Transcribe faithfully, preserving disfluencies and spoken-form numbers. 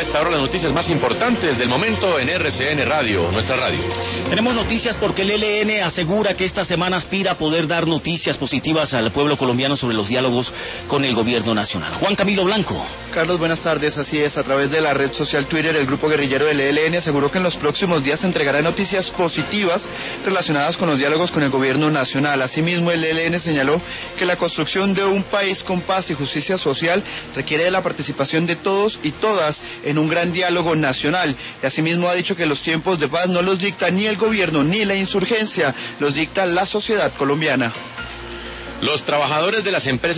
esta hora las noticias más importantes del momento en R C N Radio, nuestra radio. Tenemos noticias porque el E L N asegura que esta semana aspira a poder dar noticias positivas al pueblo colombiano sobre los diálogos con el gobierno nacional. Juan Camilo Blanco. Carlos, buenas tardes. Así es, a través de la red social Twitter, el grupo guerrillero del E L N aseguró que en los próximos días se entregará noticias positivas relacionadas con los diálogos con el gobierno nacional. Asimismo, el E L N señaló que la construcción de un país con paz y justicia social requiere de la participación de todos y todas en un gran diálogo nacional. Y asimismo ha dicho que los tiempos de paz no los dicta ni el gobierno ni la insurgencia, los dicta la sociedad colombiana. Los trabajadores de las empresas